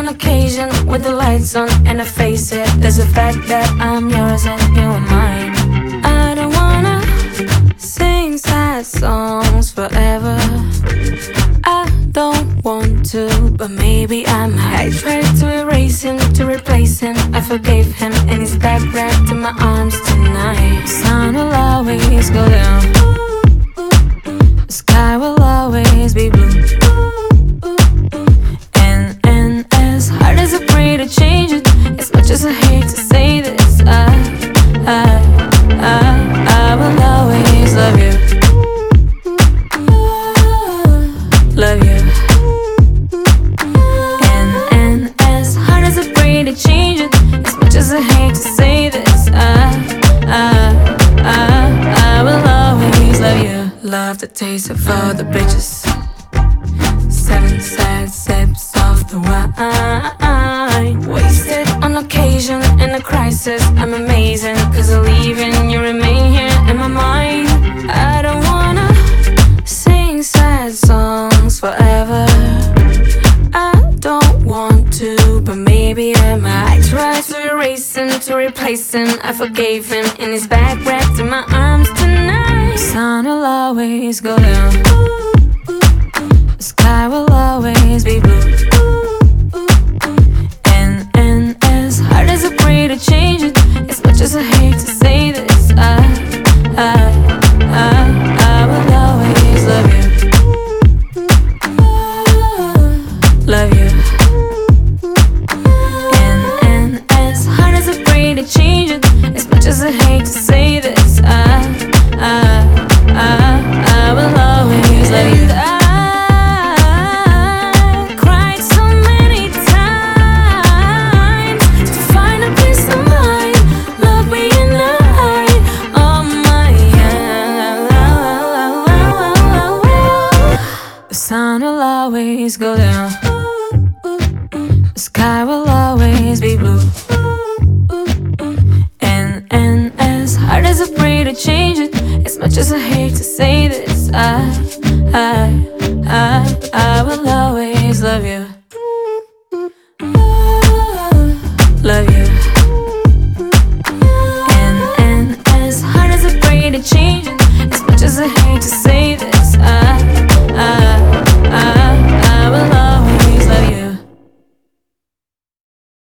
on occasion with the lights on and I face it. There's a fact that I'm yours and you are mine. I don't wanna sing sad songs forever. I don't want to, but maybe I might. I tried to erase him, to replace him. I forgave him and he's back wrapped in my arms tonight. The sun will always go down, the sky will always be blue. And as hard as I pray to change it, as much as I hate to say this, I will always love you. Love you. And as hard as I pray to change it, as much as I hate to say this, I will always love you. Love the taste of all the bitches, 7 sad sips of the wine. Wasted on occasion in a crisis. I'm amazing, cause I leave and you remain here in my mind. I don't wanna sing sad songs forever. I don't want to, but maybe I might. I tried to erase him, to replace him. I forgave him and he's back wrapped in my arms tonight. The sun will always go down, the sky will always be blue. And as hard as I pray to change it, as much as I hate to say this, I will always love you. Love you. And as hard as I pray to change it, as much as I hate to say this, I will always love you. I cried so many times to find a peace of mind. Love being alive on my own. The sun will always go down, the sky will always be blue. And as hard as I pray to change it, as much as I hate to say this, I will always love you.